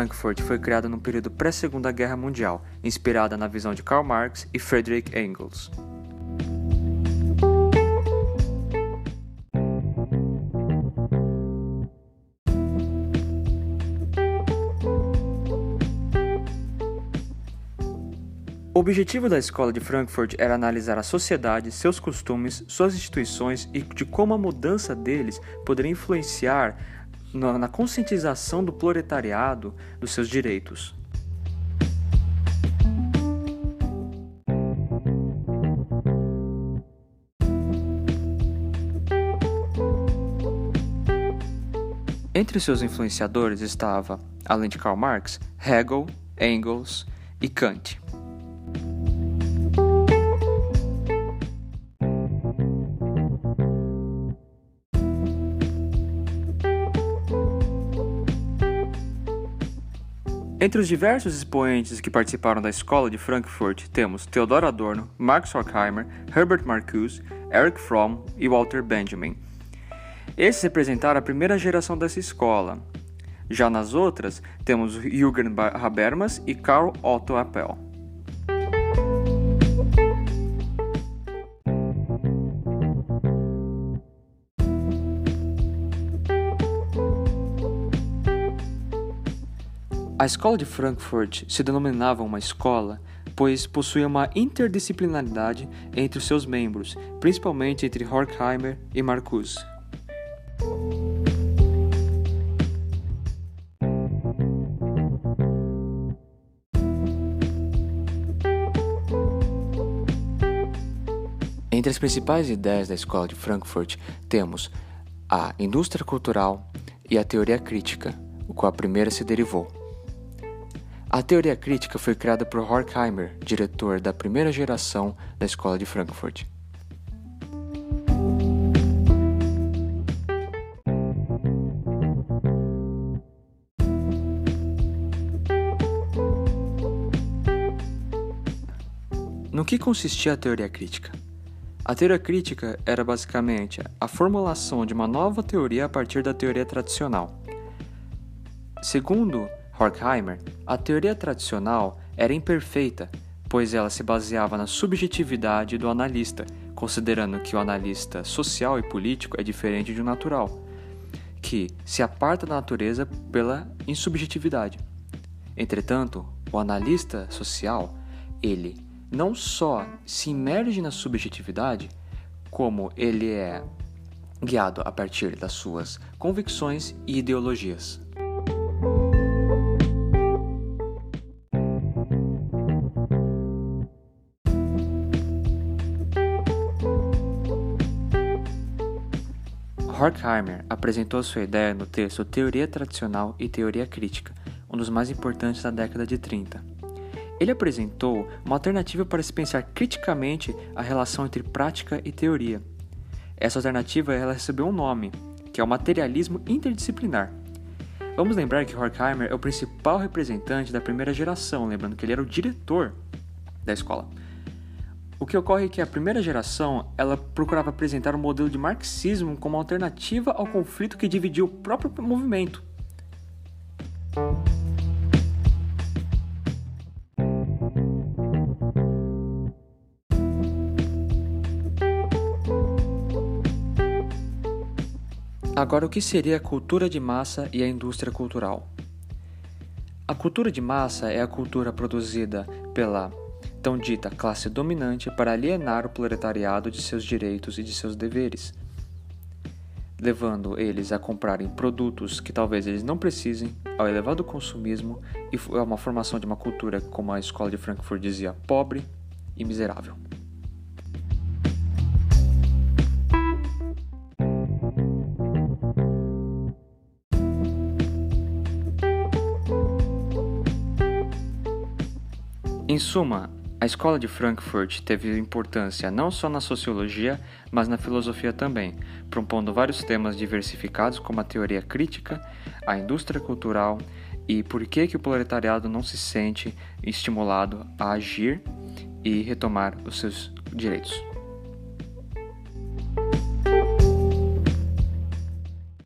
Frankfurt foi criada no período pré-Segunda Guerra Mundial, inspirada na visão de Karl Marx e Friedrich Engels. O objetivo da Escola de Frankfurt era analisar a sociedade, seus costumes, suas instituições e de como a mudança deles poderia influenciar na conscientização do proletariado dos seus direitos. Entre seus influenciadores estava, além de Karl Marx, Hegel, Engels e Kant. Entre os diversos expoentes que participaram da Escola de Frankfurt, temos Theodor Adorno, Max Horkheimer, Herbert Marcuse, Erich Fromm e Walter Benjamin. Esses representaram a primeira geração dessa escola. Já nas outras, temos Jürgen Habermas e Karl Otto Appel. A Escola de Frankfurt se denominava uma escola, pois possuía uma interdisciplinaridade entre os seus membros, principalmente entre Horkheimer e Marcuse. Entre as principais ideias da Escola de Frankfurt temos a indústria cultural e a teoria crítica, o qual a primeira se derivou. A teoria crítica foi criada por Horkheimer, diretor da primeira geração da Escola de Frankfurt. No que consistia a teoria crítica? A teoria crítica era basicamente a formulação de uma nova teoria a partir da teoria tradicional. Segundo Horkheimer, a teoria tradicional era imperfeita, pois ela se baseava na subjetividade do analista, considerando que o analista social e político é diferente de um natural, que se aparta da natureza pela insubjetividade. Entretanto, o analista social, ele não só se imerge na subjetividade, como ele é guiado a partir das suas convicções e ideologias. Horkheimer apresentou sua ideia no texto Teoria Tradicional e Teoria Crítica, um dos mais importantes da década de 30. Ele apresentou uma alternativa para se pensar criticamente a relação entre prática e teoria. Essa alternativa recebeu um nome, que é o materialismo interdisciplinar. Vamos lembrar que Horkheimer é o principal representante da primeira geração, lembrando que ele era o diretor da escola. O que ocorre é que a primeira geração ela procurava apresentar um modelo de marxismo como alternativa ao conflito que dividia o próprio movimento. Agora, o que seria a cultura de massa e a indústria cultural? A cultura de massa é a cultura produzida pela tão dita classe dominante para alienar o proletariado de seus direitos e de seus deveres, levando eles a comprarem produtos que talvez eles não precisem, ao elevado consumismo e a uma formação de uma cultura, como a Escola de Frankfurt dizia, pobre e miserável. Em suma, a Escola de Frankfurt teve importância não só na sociologia, mas na filosofia também, propondo vários temas diversificados como a teoria crítica, a indústria cultural e por que o proletariado não se sente estimulado a agir e retomar os seus direitos.